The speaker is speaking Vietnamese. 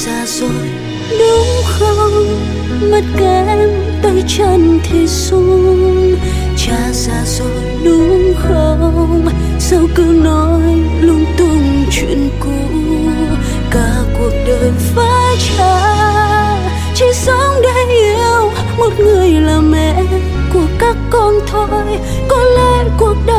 xa rồi đúng không? Mất em tay chân thì run. Cha xa rồi đúng không? Sao cứ nói lung tung chuyện cũ? Cả cuộc đời phải cha chỉ sống để yêu một người là mẹ của các con thôi. Có lẽ cuộc đời